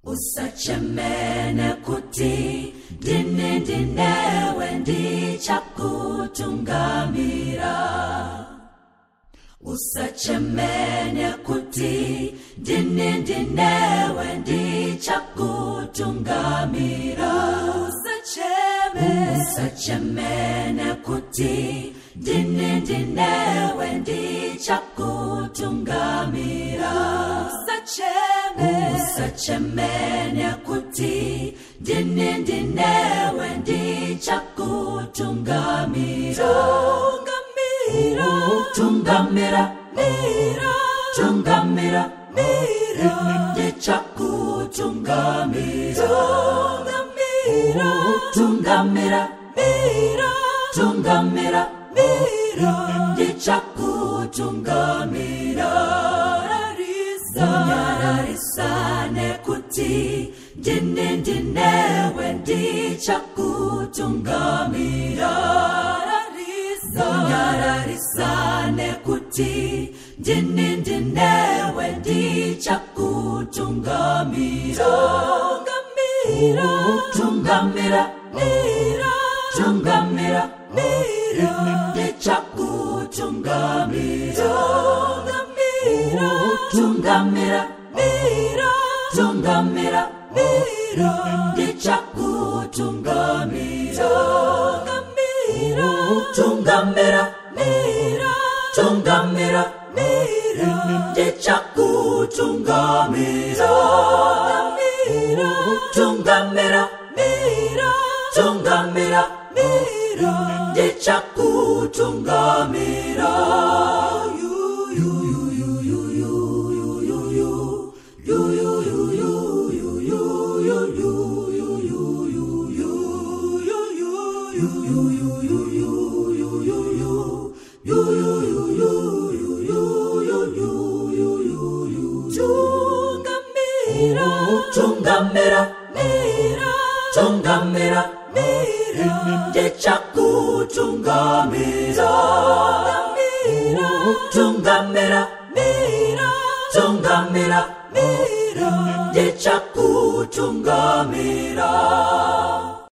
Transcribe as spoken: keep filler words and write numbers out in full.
Usachemene kuti dini dinewe ndi chakutungamira. Usachemene kuti dini dinewe ndi chakutungamira. Usachemene Usachemene kuti dini dinewe ndi chakutungamira. Usachemene Usachemene kuti dini dinewe ndi chakutungamira. Tungamira, mira, tungamira, mira, ndi chakutungamira. Tungamira, mira, tungamira, mira, ndi chakutungamira. Unararisane kuti dini dinewe ndi chakutungamira. Unararisane kuti dini dinewe ndi chakutungamira. Tungamira, mira, tungamira, mira, ndi chakutungamira. Tungamira, mira, tungamira, mira, ndi chakutungamira. Tungamira, mira, tungamira, mira, ndi chakutungamira. Tungamira, mira, tungamira, mira, ndi chakutungamira. Tungamira, mira, tungamira, mira, ndi chakutungamira. Tungamira, mira, tungamira, mira, ndi chakutungamira.